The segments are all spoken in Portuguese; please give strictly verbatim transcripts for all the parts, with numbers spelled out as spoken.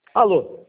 Alô?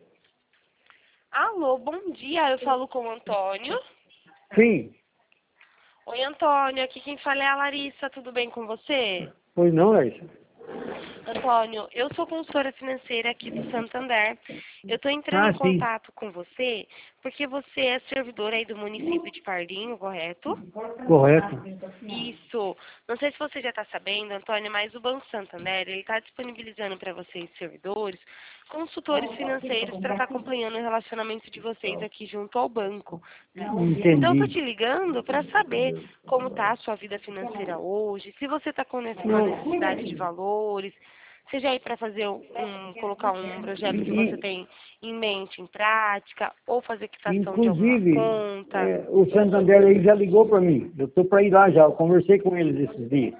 Alô, bom dia. Eu falo com o Antônio. Sim. Oi, Antônio. Aqui quem fala é a Larissa. Tudo bem com você? Pois não, Larissa? Antônio, eu sou consultora financeira aqui do Santander. Eu estou entrando Ah, em sim. contato com você porque você é servidor aí do município de Pardinho, correto? Correto. Isso. Não sei se você já está sabendo, Antônio, mas o Banco Santander ele está disponibilizando para vocês, servidores, consultores financeiros para estar acompanhando o relacionamento de vocês aqui junto ao banco. Né? Então, estou Entendi. te ligando para saber como está a sua vida financeira hoje, se você está com nesse- uma Não. necessidade de valores, seja aí para fazer um, colocar um projeto que você E, tem em mente, em prática, ou fazer quitação de alguma inclusive, conta. é, o Santander aí já ligou para mim. Eu estou para ir lá já. Eu conversei com eles esses dias.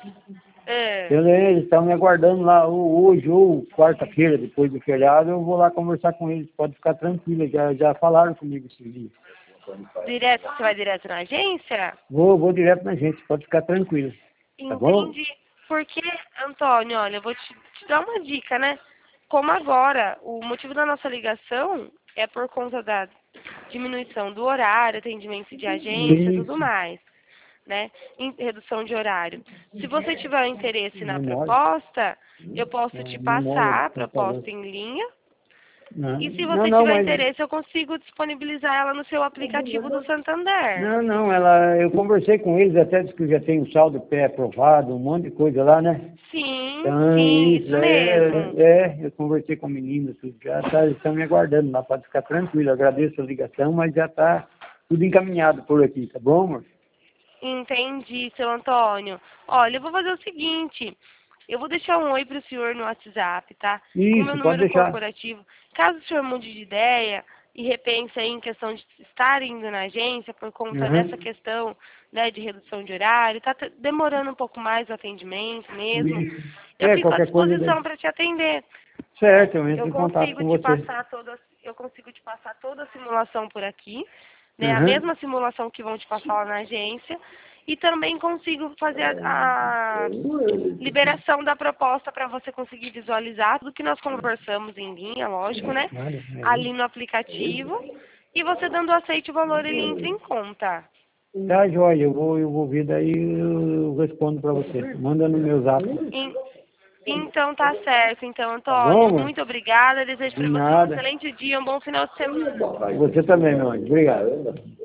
É. Ele- Eles estão me aguardando lá ou hoje ou quarta-feira, depois do feriado. Eu vou lá conversar com eles. Pode ficar tranquila. Já, já falaram comigo esses dias. Direto, você vai direto na agência? Vou, vou direto na gente. Pode ficar tranquila. Tá bom? Entendi. Porque, Antônio, olha, eu vou te, te dar uma dica, né? Como agora, o motivo da nossa ligação é por conta da diminuição do horário, atendimento de agência e tudo Isso. mais, né? Em redução de horário. Se você tiver interesse na Memória. proposta, eu posso te É, memória passar do a computador. proposta em linha. Não, E se não, você não, tiver mas... interesse, eu consigo disponibilizar ela no seu aplicativo do Santander. Não, não, ela... Eu conversei com eles, até disse que já tem um saldo pré-aprovado, um monte de coisa lá, né? Sim, Então, sim, isso, isso mesmo. é, é, eu conversei com a menina, tudo, já tá, eles estão me aguardando lá, pode ficar tranquilo, eu agradeço a ligação, mas já está tudo encaminhado por aqui, tá bom, amor? Entendi, seu Antônio. Olha, eu vou fazer o seguinte. Eu vou deixar um oi para o senhor no WhatsApp, tá? Com o meu Isso, pode número deixar. corporativo. Caso o senhor mude de ideia e repense aí em questão de estar indo na agência por conta dessa Uhum. questão, né, de redução de horário, tá te- demorando um pouco mais o atendimento mesmo. Isso. Eu É, fico à qualquer coisa, disposição daí. para te atender. Certo, eu entro Eu em contato consigo com te você. passar toda, eu consigo te passar toda a simulação por aqui, né? A Uhum. mesma simulação que vão te passar lá na agência. E também consigo fazer a, a liberação da proposta para você conseguir visualizar tudo que nós conversamos em linha, lógico, né? Olha, aí. Ali no aplicativo. E você dando aceite o valor, ele entra em conta. Tá, joia, eu vou, eu vou ver, daí eu respondo pra você. Manda no meu zap. Em- então tá certo. Então, Tá bom, Antônio, amor? muito obrigada. Desejo De para você um nada. excelente dia, um bom final de semana. Você também, meu anjo. Obrigado.